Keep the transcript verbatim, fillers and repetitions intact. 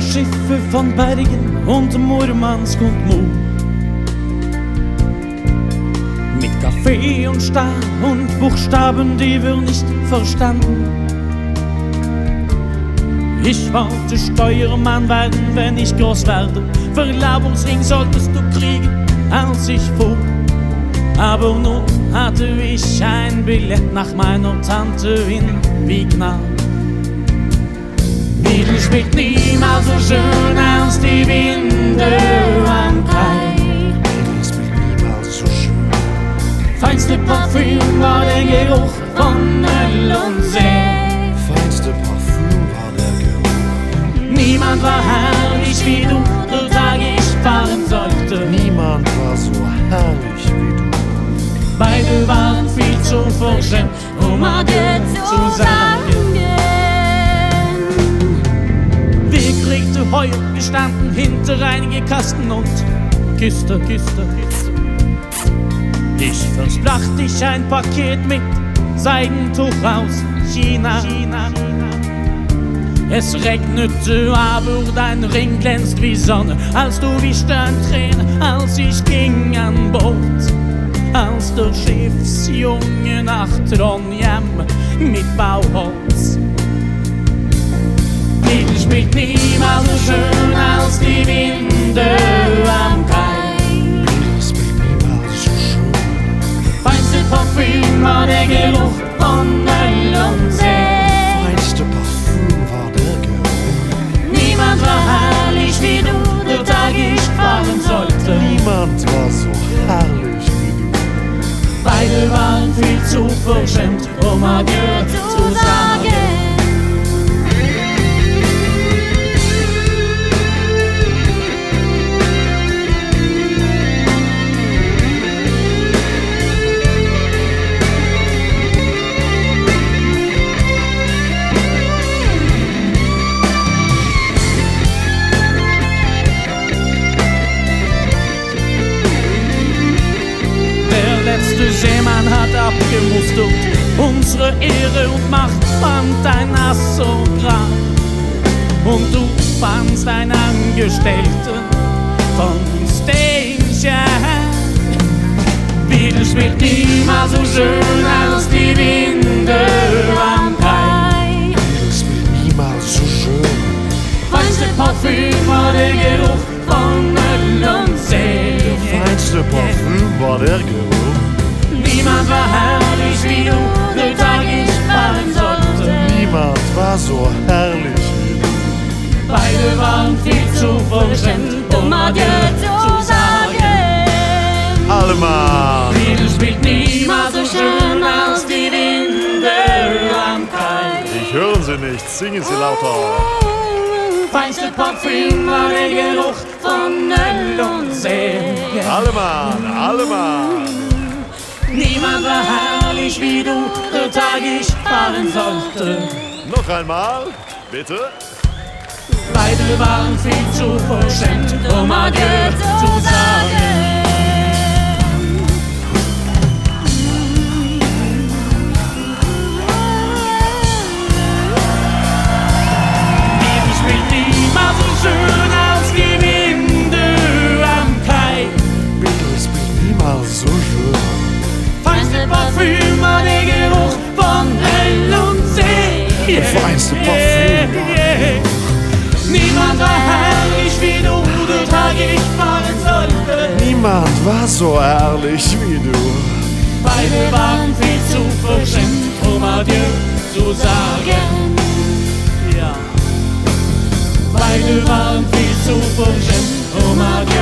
Schiffe von Bergen und Murmansk und Mu. Mit Kaffee und Stahl und Buchstaben, die wir nicht verstanden. Ich wollte Steuermann werden, wenn ich groß werde. Verlobungsring solltest du kriegen, als ich fuhr. Aber nun hatte ich ein Billett nach meiner Tante in Vietnam. Wiedel spielt niemals so schön als die Winde am Kai. Wiedel spielt niemals so schön. Feinste Parfüm war der Geruch von Öl und See. Feinste Parfüm war der Geruch. Niemand war herrlich wie du, der Tag ich fahren sollte. Niemand war so herrlich wie du. Beide waren viel zu verschämt, um Adieu zu sagen. Wir kriegte Heu gestanden hinter einige Kasten und küsste, küsste, küsste. Ich versprach dich ein Paket mit Seidentuch aus China. China. Es regnete, aber dein Ring glänzt wie Sonne, als du wischte ein Tränen, als ich ging an Bord. Als der Schiffsjunge nach Trondheim mit Bauholz. Wiedel spielt niemals so schön als die Winde am Kai. Wiedel spielt niemals so schön. Feinste Parfüm war der Geruch von Öl und See. Feinste Parfüm war der Geruch. Niemand war herrlich wie du, der Tag ich fahren sollte. Niemand war so herrlich wie du. Beide waren viel zu verschämt, um Adieu zu sagen. Der Seemann hat abgemustert unsere Ehre und Macht fand ein Assogramm. Und du fandst einen Angestellten von Station. Wiedel spielt niemals so schön als die Winde am Kai. Wiedel spielt niemals so schön. Feinste Parfüm war der Geruch von Öl und See. Der feinste Parfüm war der Geruch. Niemand war herrlich wie du, der Tag ich fahren sollte. Niemand war so herrlich wie du. Beide waren viel zu verschämt, um Adieu zu sagen. Allemann! Wiedel spielt niemals so schön als die Winde am Kai. Ich höre sie nicht, singen sie lauter. Feinste Parfüm war der Geruch von Öl und See. Allemann, Allemann! Niemand war herrlich wie du, der Tag ich fahren sollte. Noch einmal, bitte. Beide waren viel zu verschämt, um Adieu zu sagen. Wiedel spielt niemals so schön als die Winde am Kai. Wiedel spielt niemals so schön. Feinste Parfüm war der Geruch von Öl und See. Der feinste Parfüm war der Geruch. Niemand war herrlich wie du, der Tag ich fahren sollte. Niemand war so ehrlich wie du. Beide waren viel zu verschämt, um Adieu zu sagen. Ja. Beide waren viel zu verschämt, um Adieu